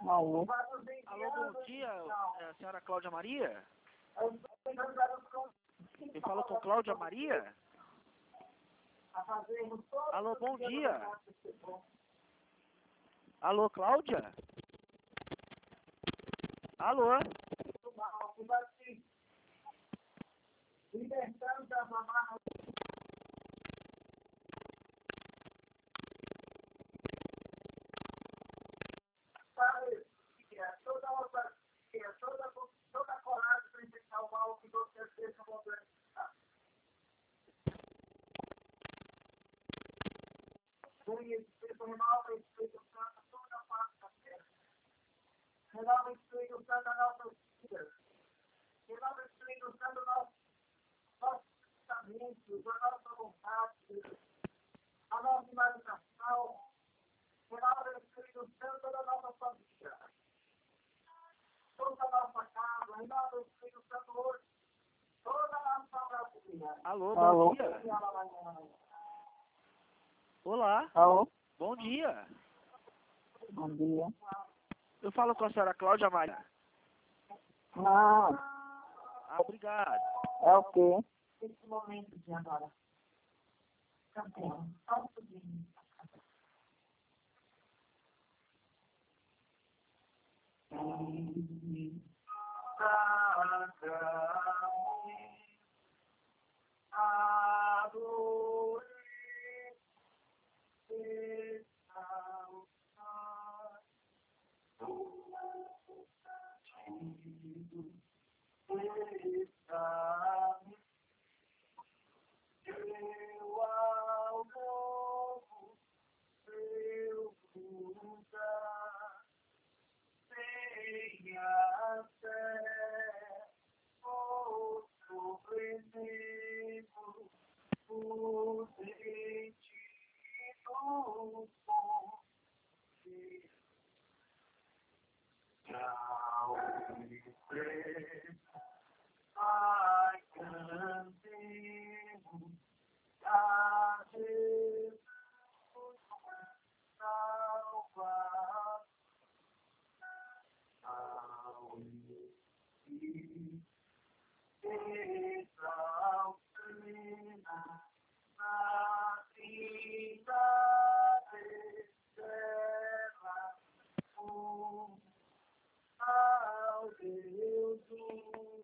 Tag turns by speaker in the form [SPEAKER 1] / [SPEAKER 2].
[SPEAKER 1] Alô?
[SPEAKER 2] Alô, bom dia, é a senhora Cláudia Maria? Eu falo com Cláudia Maria? Alô, bom dia. Alô, Cláudia? Alô?
[SPEAKER 3] Renova o Espírito Santo na nossa vida. Renova o Espírito Santo no nossos pensamentos, a nossa vontade, a nossa imaginação. Renova o Espírito Santo na nossa família. Toda a nossa casa. Renova o Espírito Santo hoje. Toda a nossa família.
[SPEAKER 2] Alô,
[SPEAKER 1] Alô?
[SPEAKER 2] bom dia. Olá,
[SPEAKER 1] Alô?
[SPEAKER 2] bom dia.
[SPEAKER 1] Bom dia.
[SPEAKER 2] Eu falo com a senhora Cláudia Maria.
[SPEAKER 1] Não,
[SPEAKER 2] Obrigado.
[SPEAKER 1] é o quê?
[SPEAKER 3] Esse momento de agora. Cantemos. Só um pouquinho.